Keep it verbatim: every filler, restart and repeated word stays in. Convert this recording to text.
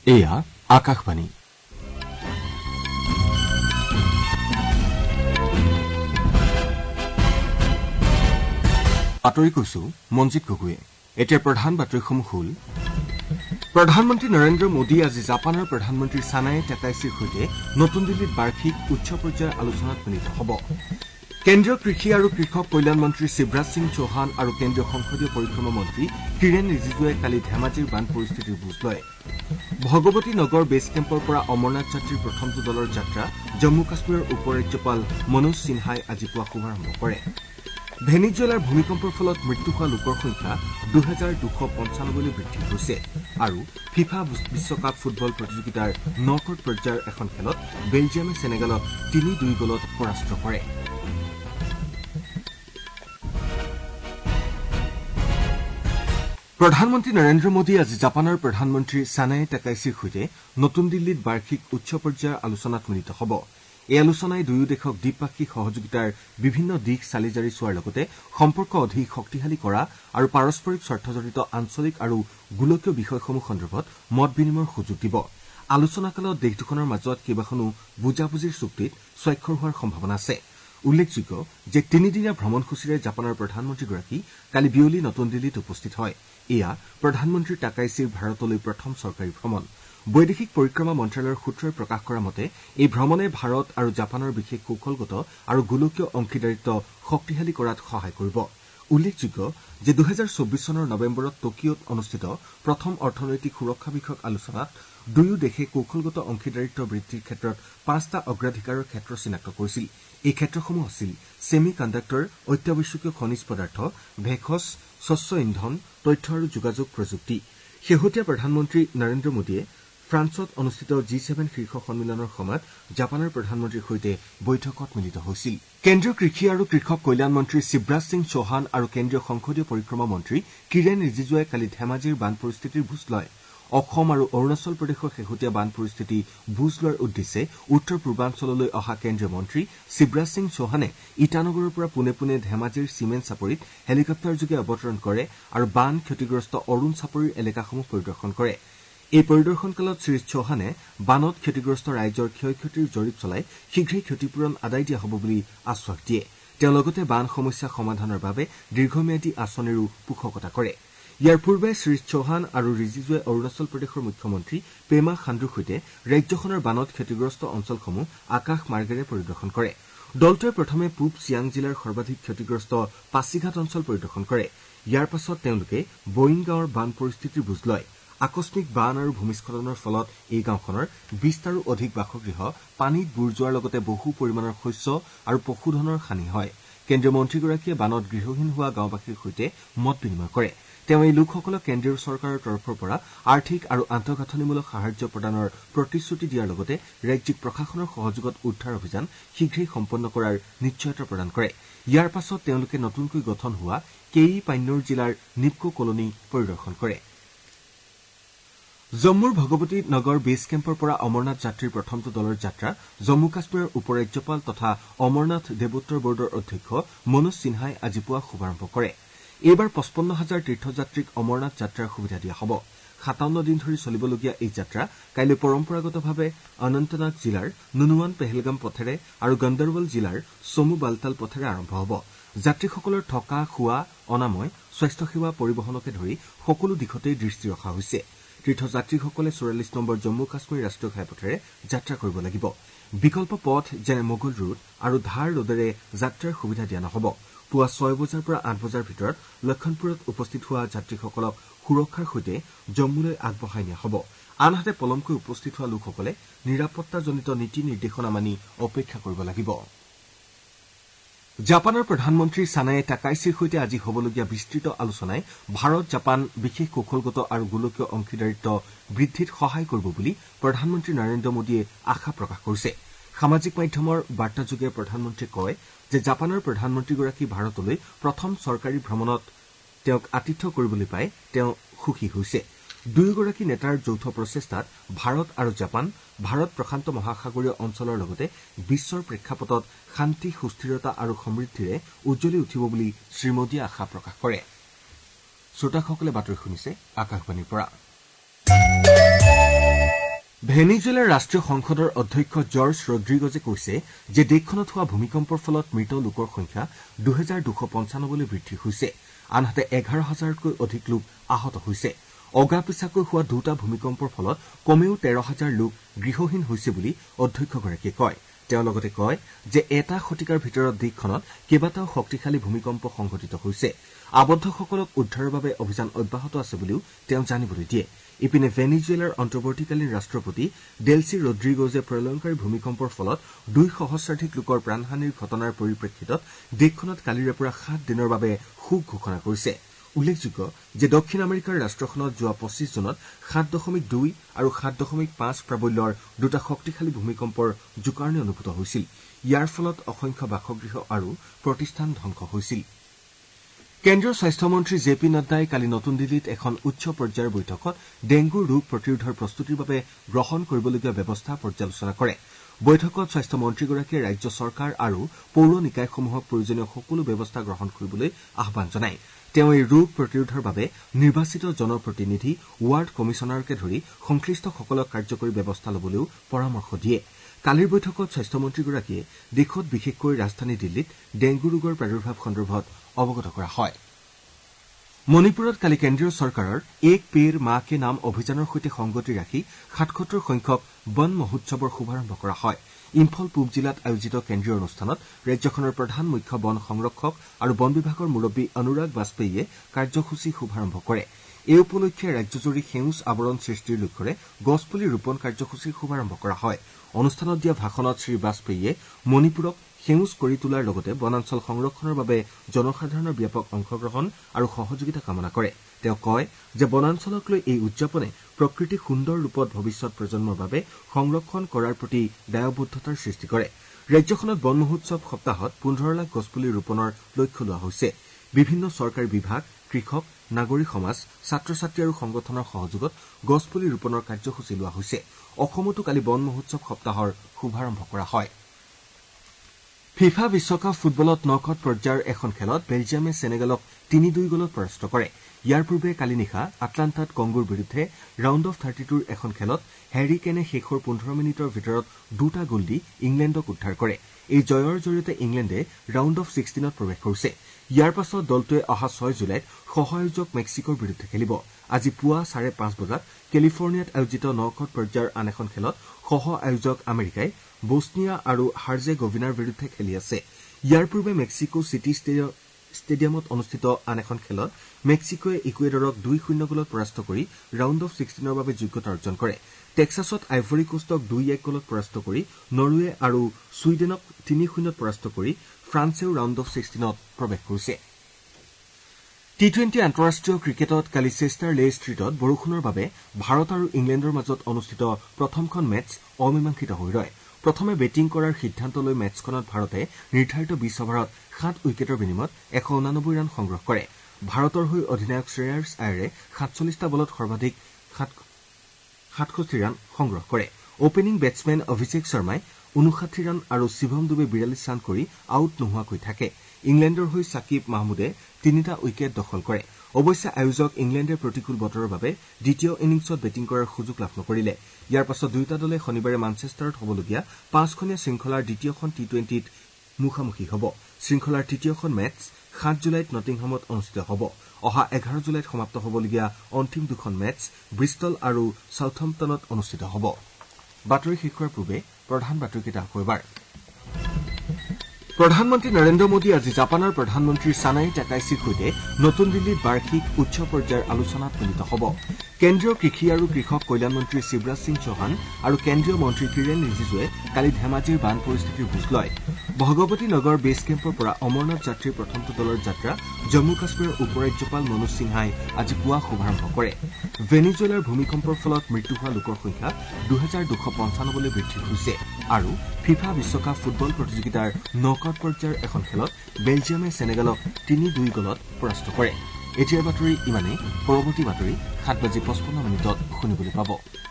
এয়া আকাশবাণী। বাতৰি কৈছো মঞ্জিত গগৈয়ে। এতিয়া প্ৰধান বাতৰিসমূহ হ'ল প্ৰধানমন্ত্ৰী নৰেন্দ্ৰ মোদী আজি জাপানৰ প্ৰধানমন্ত্ৰী ছানায়ে টাকাইছিৰ সৈতে নতুন দিল্লীত বাৰ্ষিক উচ্চ পৰ্যায়ৰ আলোচনাত মিলিত হ'ব। কেন্দ্ৰীয় কৃষি আৰু কৃষক কল্যাণ মন্ত্ৰী শিৱৰাজ সিং চৌহান আৰু কেন্দ্ৰীয় সংসদীয় পৰিক্ৰমা মন্ত্ৰী কিৰেণ ৰিজিজুৱে কালি ধেমাজিৰ বান পৰিস্থিতিৰ বুজ লয়। ভগৱতী নগৰ বেছ কেম্পৰ পৰা অমৰনাথ যাত্ৰীৰ প্ৰথমটো দলৰ যাত্ৰা জম্মু কাশ্মীৰৰ উপ ৰাজ্যপাল মনোজ সিনহাই আজি পুৱা শুভাৰম্ভ কৰে। ভেনিজুৱেলাৰ ভূমিকম্পৰ ফলত মৃত্যু হোৱা লোকৰ সংখ্যা দুহেজাৰ দুশ পঞ্চানব্বৈলৈ বৃদ্ধি হৈছে আৰু ফিফা বিশ্বকাপ ফুটবল প্ৰতিযোগিতাৰ নকআউট পৰ্যায়ৰ এখন খেলত বেলজিয়ামে সেনেগালক তিনি দুই গলত পৰাস্ত কৰে। প্ৰধানমন্ত্ৰী নৰেন্দ্ৰ মোদীয়ে আজি জাপানৰ প্ৰধানমন্ত্ৰী ছানায়ে টাকাইছিৰ সৈতে নতুন দিল্লীত বাৰ্ষিক উচ্চ পৰ্যায়ৰ আলোচনাত মিলিত হ'ব। এই আলোচনাই দুয়ো দেশক দ্বিপাক্ষিক সহযোগিতাৰ বিভিন্ন দিশ চালি জাৰি চোৱাৰ লগতে সম্পৰ্ক অধিক শক্তিশালী কৰা আৰু পাৰস্পৰিক স্বাৰ্থজড়িত আঞ্চলিক আৰু গোলকীয় বিষয়সমূহ সন্দৰ্ভত মত বিনিময়ৰ সুযোগ দিব। আলোচনাকালত দেশ দুখনৰ মাজত কেইবাখনো বুজাবুজিৰ চুক্তিত স্বাক্ষৰ হোৱাৰ সম্ভাৱনা আছে। উল্লেখযোগ্য যে তিনিদিনীয়া ভ্ৰমণসূচীৰে জাপানৰ প্ৰধানমন্ত্ৰীগৰাকী কালি বিয়লি নতুন দিল্লীত উপস্থিত হয়। এয়া প্ৰধানমন্ত্ৰী টাকাইছিৰ ভাৰতলৈ প্ৰথম চৰকাৰী ভ্ৰমণ। বৈদেশিক পৰিক্ৰমা মন্ত্ৰালয়ৰ সূত্ৰই প্ৰকাশ কৰা মতে এই ভ্ৰমণে ভাৰত আৰু জাপানৰ বিশেষ কৌশলগত আৰু গোলকীয় অংশীদাৰিত্ব শক্তিশালী কৰাত সহায় কৰিব। উল্লেখযোগ্য যে দুহেজাৰ চৌবিশ চনৰ নৱেম্বৰত টকিঅত অনুষ্ঠিত প্ৰথম অৰ্থনৈতিক সুৰক্ষা বিষয়ক আলোচনাত দুয়ো দেশে কৌশলগত অংশীদাৰিত্ব বৃদ্ধিৰ ক্ষেত্ৰত পাঁচটা অগ্ৰাধিকাৰৰ ক্ষেত্ৰ চিনাক্ত কৰিছিল। এই ক্ষেত্ৰসমূহ আছিল ছেমি কণ্ডাক্টৰ, অত্যাৱশ্যকীয় খনিজ পদাৰ্থ, ভেষজ, স্বচ্ছ ইন্ধন, তথ্য আৰু যোগাযোগ প্ৰযুক্তি। শেহতীয়া প্ৰধানমন্ত্ৰী নৰেন্দ্ৰ মোদীয়ে ফ্ৰান্সত অনুষ্ঠিত জি ছেভেন শীৰ্ষ সন্মিলনৰ সময়ত জাপানৰ প্ৰধানমন্ত্ৰীৰ সৈতে বৈঠকত মিলিত হৈছিল। কেন্দ্ৰীয় কৃষি আৰু কৃষক কল্যাণ মন্ত্ৰী শিৱৰাজ সিং চৌহান আৰু কেন্দ্ৰীয় সংসদীয় পৰিক্ৰমা মন্ত্ৰী কিৰেণ ৰিজিজুৱে কালি ধেমাজিৰ বান পৰিস্থিতিৰ বুজ লয়। অসম আৰু অৰুণাচল প্ৰদেশৰ শেহতীয়া বান পৰিস্থিতি বুজ লোৱাৰ উদ্দেশ্যে উত্তৰ পূৰ্বাঞ্চললৈ অহা কেন্দ্ৰীয় মন্ত্ৰী শিৱৰাজ সিং চৌহানে ইটানগৰৰ পৰা পোনে পোনে ধেমাজিৰ চিমেণ্ট চাপৰিত হেলিকপ্টাৰযোগে অৱতৰণ কৰে আৰু বান ক্ষতিগ্ৰস্ত অৰুণ চাপৰিৰ এলেকাসমূহ পৰিদৰ্শন কৰে। এই পৰিদৰ্শনকালত শ্ৰী চৌহানে বানত ক্ষতিগ্ৰস্ত ৰাইজৰ ক্ষয় ক্ষতিৰ জৰীপ চলাই শীঘ্ৰেই ক্ষতিপূৰণ আদায় দিয়া হ'ব বুলি আশ্বাস দিয়ে। তেওঁ লগতে বান সমস্যা সমাধানৰ বাবে দীৰ্ঘম্যাদী আঁচনিৰো পোষকতা কৰে। ইয়াৰ পূৰ্বে শ্ৰী চৌহান আৰু ৰিজিজুৱে অৰুণাচল প্ৰদেশৰ মুখ্যমন্ত্ৰী পেমা খাণ্ডুৰ সৈতে ৰাজ্যখনৰ বানত ক্ষতিগ্ৰস্ত অঞ্চলসমূহ আকাশ মাৰ্গেৰে পৰিদৰ্শন কৰে। দলটোৱে প্ৰথমে পূব চিয়াং জিলাৰ সৰ্বাধিক ক্ষতিগ্ৰস্ত পাছিঘাট অঞ্চল পৰিদৰ্শন কৰে। ইয়াৰ পাছত তেওঁলোকে বয়িং গাঁৱৰ বান পৰিস্থিতিৰ বুজ লয়। আকস্মিক বান আৰু ভূমিস্খলনৰ ফলত এই গাঁওখনৰ বিশটাৰো অধিক বাসগৃহ পানীত বুৰ যোৱাৰ লগতে বহু পৰিমাণৰ শস্য আৰু পশুধনৰ হানি হয়। কেন্দ্ৰীয় মন্ত্ৰীগৰাকীয়ে বানত গৃহহীন হোৱা গাঁওবাসীৰ সৈতে মত বিনিময় কৰে। তেওঁ এই লোকসকলক কেন্দ্ৰীয় চৰকাৰৰ তৰফৰ পৰা আৰ্থিক আৰু আন্তঃগাঁথনিমূলক সাহায্য প্ৰদানৰ প্ৰতিশ্ৰুতি দিয়াৰ লগতে ৰাজ্যিক প্ৰশাসনৰ সহযোগত উদ্ধাৰ অভিযান শীঘ্ৰেই সম্পন্ন কৰাৰ নিশ্চয়তা প্ৰদান কৰে। ইয়াৰ পাছত তেওঁলোকে নতুনকৈ গঠন হোৱা কে ই পান্নুৰ জিলাৰ নিপকো কলনী পৰিদৰ্শন কৰে। জম্মুৰ ভগৱতী নগৰ বেছ কেম্পৰ পৰা অমৰনাথ যাত্ৰীৰ প্ৰথমটো দলৰ যাত্ৰা জম্মু কাশ্মীৰৰ উপ ৰাজ্যপাল তথা অমৰনাথ দেৱোত্তৰ বৰ্ডৰ অধ্যক্ষ মনোজ সিনহাই আজি পুৱা শুভাৰম্ভ কৰে। এইবাৰ পঁচপন্ন হাজাৰ তীৰ্থযাত্ৰীক অমৰনাথ যাত্ৰাৰ সুবিধা দিয়া হ'ব। সাতাৱন্ন দিন ধৰি চলিবলগীয়া এই যাত্ৰা কাইলৈ পৰম্পৰাগতভাৱে অনন্তনাগ জিলাৰ নুনৱান পেহেলগাম পথেৰে আৰু গণ্ডাৰৱাল জিলাৰ চমু বালতাল পথেৰে আৰম্ভ হ'ব। যাত্ৰীসকলৰ থকা, খোৱা, অনাময়, স্বাস্থ্যসেৱা, পৰিবহণকে ধৰি সকলো দিশতেই দৃষ্টি ৰখা হৈছে। তীৰ্থযাত্ৰীসকলে চৌৰাল্লিছ নম্বৰ জম্মু কাশ্মীৰ ৰাষ্ট্ৰীয় ঘাইপথেৰে যাত্ৰা কৰিব লাগিব। বিকল্প পথ যেনে মোগল ৰোড আৰু ধাৰ ৰোডেৰে যাত্ৰাৰ সুবিধা দিয়া নহ'ব। পুৱা ছয় বজাৰ পৰা আঠ বজাৰ ভিতৰত লক্ষণপুৰত উপস্থিত হোৱা যাত্ৰীসকলক সুৰক্ষাৰ সৈতে জম্মুলৈ আগবঢ়াই নিয়া হ'ব। আনহাতে পলমকৈ উপস্থিত হোৱা লোকসকলে নিৰাপত্তাজনিত নীতি নিৰ্দেশনা মানি অপেক্ষা কৰিব লাগিব। জাপানৰ প্ৰধানমন্ত্ৰী ছানায়ে টাকাইছিৰ সৈতে আজি হ'বলগীয়া বিস্তৃত আলোচনাই ভাৰত জাপান বিশেষ কৌশলগত আৰু গোলকীয় অংশীদাৰিত্ব বৃদ্ধিত সহায় কৰিব বুলি প্ৰধানমন্ত্ৰী নৰেন্দ্ৰ মোদীয়ে আশা প্ৰকাশ কৰিছে। সামাজিক মাধ্যমৰ বাৰ্তাযোগে প্ৰধানমন্ত্ৰীয়ে কয় যে জাপানৰ প্ৰধানমন্ত্ৰীগৰাকী ভাৰতলৈ প্ৰথম চৰকাৰী ভ্ৰমণত তেওঁক আতিথ্য কৰিবলৈ পাই তেওঁ সুখী হৈছে। দুয়োগৰাকী নেতাৰ যৌথ প্ৰচেষ্টাত ভাৰত আৰু জাপান ভাৰত প্ৰশান্ত মহাসাগৰীয় অঞ্চলৰ লগতে বিশ্বৰ প্ৰেক্ষাপটত শান্তি, সুস্থিৰতা আৰু সমৃদ্ধিৰে উজ্বলি উঠিব বুলি শ্ৰীমোদীয়ে আশা প্ৰকাশ কৰে। শ্ৰোতাসকলে বাতৰি শুনিছে আকাশবাণীৰ পৰা। ভেনিজুৱেলাৰ ৰাষ্ট্ৰীয় সংসদৰ অধ্যক্ষ জৰ্জ ৰড্ৰিগজে কৈছে যে দেশখনত হোৱা ভূমিকম্পৰ ফলত মৃত লোকৰ সংখ্যা দুহেজাৰ দুশ পঞ্চানব্বৈলৈ বৃদ্ধি হৈছে, আনহাতে এঘাৰ হাজাৰতকৈ অধিক লোক আহত হৈছে। অগাপিছাকৈ হোৱা দুটা ভূমিকম্পৰ ফলত কমেও তেৰ হাজাৰ লোক গৃহহীন হৈছে বুলি অধ্যক্ষগৰাকীয়ে কয়। তেওঁ লগতে কয় যে এটা শতিকাৰ ভিতৰত দেশখনত কেইবাটাও শক্তিশালী ভূমিকম্প সংঘটিত হৈছে। আবদ্ধসকলক উদ্ধাৰৰ বাবে অভিযান অব্যাহত আছে বুলিও তেওঁ জানিবলৈ দিয়ে। ইপিনে ভেনিজুৱেলাৰ অন্তৰ্বৰ্তীকালীন ৰাষ্ট্ৰপতি ডেলচি ৰড্ৰিগজে প্ৰলয়ংকাৰী ভূমিকম্পৰ ফলত দুই সহস্ৰাধিক লোকৰ প্ৰাণহানিৰ ঘটনাৰ পৰিপ্ৰেক্ষিতত দেশখনত কালিৰে পৰা সাত দিনৰ বাবে শোক ঘোষণা কৰিছে। উল্লেখযোগ্য যে দক্ষিণ আমেৰিকাৰ ৰাষ্ট্ৰখনত যোৱা পঁচিছ জুনত সাত দশমিক দুই আৰু সাত দশমিক পাঁচ প্ৰাবল্যৰ দুটা শক্তিশালী ভূমিকম্পৰ জোকাৰণি অনুভূত হৈছিল। ইয়াৰ ফলত অসংখ্য বাসগৃহ আৰু প্ৰতিষ্ঠান ধ্বংস হৈছিল। কেন্দ্ৰীয় স্বাস্থ্যমন্ত্ৰী জে পি নাড্ডাই কালি নতুন দিল্লীত এখন উচ্চ পৰ্যায়ৰ বৈঠকত ডেংগুৰ ৰোগ প্ৰতিৰোধৰ প্ৰস্তুতিৰ বাবে গ্ৰহণ কৰিবলগীয়া ব্যৱস্থা পৰ্যালোচনা কৰে। বৈঠকত স্বাস্থ্যমন্ত্ৰীগৰাকীয়ে ৰাজ্য চৰকাৰ আৰু পৌৰ নিকায়সমূহক প্ৰয়োজনীয় সকলো ব্যৱস্থা গ্ৰহণ কৰিবলৈ আহ্বান জনায়। তেওঁ এই ৰোগ প্ৰতিৰোধৰ বাবে নিৰ্বাচিত জনপ্ৰতিনিধি, ৱাৰ্ড কমিছনাৰকে ধৰি সংশ্লিষ্টসকলক কাৰ্যকৰী ব্যৱস্থা লবলৈও পৰামৰ্শ দিয়ে। কালিৰ বৈঠকত স্বাস্থ্যমন্ত্ৰীগৰাকীয়ে দেশত বিশেষকৈ ৰাজধানী দিল্লীত ডেংগু ৰোগৰ প্ৰাদুৰ্ভাৱ সন্দৰ্ভত অৱগত কৰা হয়। মণিপুৰত কালি কেন্দ্ৰীয় চৰকাৰৰ এক পেৰ মা কে নাম অভিযানৰ সৈতে সংগতি ৰাখি সাতসত্তৰ সংখ্যক বন মহোৎসৱৰ শুভাৰম্ভ কৰা হয়। ইম্ফল পূব জিলাত আয়োজিত কেন্দ্ৰীয় অনুষ্ঠানত ৰাজ্যখনৰ প্ৰধান মুখ্য বন সংৰক্ষক আৰু বন বিভাগৰ মুৰব্বী অনুৰাগ বাজপেয়ীয়ে কাৰ্যসূচী শুভাৰম্ভ কৰে। এই উপলক্ষে ৰাজ্যজুৰি সেউজ আৱৰণ সৃষ্টিৰ লক্ষ্যৰে গছপুলি ৰোপণ কাৰ্যসূচীৰ শুভাৰম্ভ কৰা হয়। অনুষ্ঠানত দিয়া ভাষণত শ্ৰী বাজপেয়ীয়ে মণিপুৰক সেউজ কৰি তোলাৰ লগতে বনাঞ্চল সংৰক্ষণৰ বাবে জনসাধাৰণৰ ব্যাপক অংশগ্ৰহণ আৰু সহযোগিতা কামনা কৰে। তেওঁ কয় যে বনাঞ্চলক লৈ এই উদযাপনে প্ৰকৃতিক সুন্দৰ ৰূপত ভৱিষ্যৎ প্ৰজন্মৰ বাবে সংৰক্ষণ কৰাৰ প্ৰতি দায়বদ্ধতাৰ সৃষ্টি কৰে। ৰাজ্যখনত বন মহোৎসৱ সপ্তাহত পোন্ধৰ লাখ গছপুলি ৰোপণৰ লক্ষ্য লোৱা হৈছে। বিভিন্ন চৰকাৰী বিভাগ, কৃষক, নাগৰিক সমাজ, ছাত্ৰ ছাত্ৰী আৰু সংগঠনৰ সহযোগত গছপুলি ৰোপণৰ কাৰ্যসূচী লোৱা হৈছে। অসমতো কালি বন মহোৎসৱ সপ্তাহৰ শুভাৰম্ভ কৰা হয়। ফিফা বিশ্বকাপ ফুটবলত নকআউট পৰ্যায়ৰ এখন খেলত বেলজিয়ামে চেনেগালক তিনি দুই গলত পৰাস্ত কৰে। ইয়াৰ পূৰ্বে কালি নিশা আটলাণ্টাত কংগোৰ বিৰুদ্ধে ৰাউণ্ড অফ থাৰ্টি টুৰ এখন খেলত হেৰী কেনে শেষৰ পোন্ধৰ মিনিটৰ ভিতৰত দুটা গল দি ইংলেণ্ডক উদ্ধাৰ কৰে। এই জয়ৰ জৰিয়তে ইংলেণ্ডে ৰাউণ্ড অফ ছিক্সটিনত প্ৰৱেশ কৰিছে। ইয়াৰ পাছত দলটোৱে অহা ছয় জুলাইত সহ-আয়োজক মেক্সিকোৰ বিৰুদ্ধে খেলিব। আজি পুৱা চাৰে পাঁচ বজাত কেলিফৰ্ণিয়াত আয়োজিত নকআউট পৰ্যায়ৰ আন এখন খেলত সহ-আয়োজক আমেৰিকাই বছনিয়া আৰু হাৰ্জেগোভিনাৰ বিৰুদ্ধে খেলি আছে। ইয়াৰ পূৰ্বে মেক্সিকো চিটি ষ্টেডিয়ামত অনুষ্ঠিত আন এখন খেলত মেক্সিকোৱে ইকুৱেডৰক দুই শূন্য গলত পৰাস্ত কৰি ৰাউণ্ড অফ ছিক্সটিনৰ বাবে যোগ্যতা অৰ্জন কৰে। টেক্সাছত আইভৰী কোষ্টক দুই এক গলত পৰাস্ত কৰি নৰৱে আৰু ছুইডেনক তিনি শূন্যত পৰাস্ত কৰি ফ্ৰান্সেও ৰাউণ্ড অফ ছিক্সটিনত প্ৰৱেশ কৰিছে। টি টুৱেণ্টি আন্তঃৰাষ্ট্ৰীয় ক্ৰিকেটত কালি চেষ্টাৰ লে ষ্ট্ৰীটত বৰষুণৰ বাবে ভাৰত আৰু ইংলেণ্ডৰ মাজত অনুষ্ঠিত প্ৰথমখন মেচ অমীমাংসিত হৈ ৰয়। প্ৰথমে বেটিং কৰাৰ সিদ্ধান্ত লৈ মেচখনত ভাৰতে নিৰ্ধাৰিত বিছ অভাৰত সাত উইকেটৰ বিনিময়ত এশ ঊনানব্বৈ ৰান সংগ্ৰহ কৰে। ভাৰতৰ হৈ অধিনায়ক শ্ৰেয়াছ আয়াৰে সাতচল্লিছটা বলত সৰ্বাধিক সাতষষ্ঠি ৰান সংগ্ৰহ কৰে। অপেনিং বেটছমেন অভিষেক শৰ্মাই ঊনষাঠি ৰান আৰু শিৱম ডুবে বিৰাল্লিছ ৰান কৰি আউট নোহোৱাকৈ থাকে। ইংলেণ্ডৰ হৈ ছাকিব মাহমুদে তিনিটা উইকেট দখল কৰে। অৱশ্যে আয়োজক ইংলেণ্ডে প্ৰতিকূল বতৰৰ বাবে দ্বিতীয় ইনিংছত বেটিং কৰাৰ সুযোগ লাভ নকৰিলে। ইয়াৰ পাছত দুয়োটা দলে শনিবাৰে মানচেষ্টাৰত হ'বলগীয়া পাঁচখনীয়া শৃংখলাৰ দ্বিতীয়খন টি টুৱেণ্টিত মুখামুখি হ'ব। শৃংখলাৰ তৃতীয়খন মেচ সাত জুলাইত নটিংহামত অনুষ্ঠিত হ'ব। অহা এঘাৰ জুলাইত সমাপ্ত হ'বলগীয়া অন্তিম দুখন মেচ ব্ৰিষ্টল আৰু ছাউথহাম্পটনত অনুষ্ঠিত হ'ব। বাতৰি শেষ হোৱাৰ পূৰ্বে প্ৰধান বাতৰিকেইটা আকৌ এবাৰ। প্ৰধানমন্ত্ৰী নৰেন্দ্ৰ মোদী আজি জাপানৰ প্ৰধানমন্ত্ৰী ছানাই টাকাইছিৰ সৈতে নতুন দিল্লীত বাৰ্ষিক উচ্চ পৰ্যায়ৰ আলোচনাত মিলিত হ'ব। কেন্দ্ৰীয় কৃষি আৰু কৃষক কল্যাণ মন্ত্ৰী শিৱৰাজ সিং চৌহান আৰু কেন্দ্ৰীয় মন্ত্ৰী কিৰেণ ৰিজিজুৱে কালি ধেমাজিৰ বান পৰিস্থিতিৰ বুজ লয়। ভগৱতী নগৰ বেছ কেম্পৰ পৰা অমৰনাথ যাত্ৰীৰ প্ৰথমটো দলৰ যাত্ৰা জম্মু কাশ্মীৰৰ উপ ৰাজ্যপাল মনোজ সিনহাই আজি পুৱা শুভাৰম্ভ কৰে। ভেনিজুৱেলাৰ ভূমিকম্পৰ ফলত মৃত্যু হোৱা লোকৰ সংখ্যা দুহেজাৰ দুশ পঞ্চানব্বৈলৈ বৃদ্ধি হৈছে। আৰু ফিফা বিশ্বকাপ ফুটবল প্ৰতিযোগিতাৰ নকআউট পৰ্যায়ৰ এখন খেলত বেলজিয়ামে চেনেগালক তিনি দুই গলত পৰাস্ত কৰে। এতিয়াৰ বাতৰি ইমানেই। পৰৱৰ্তী বাতৰি সাত বাজি পঁচপন্ন মিনিটত শুনিবলৈ পাব।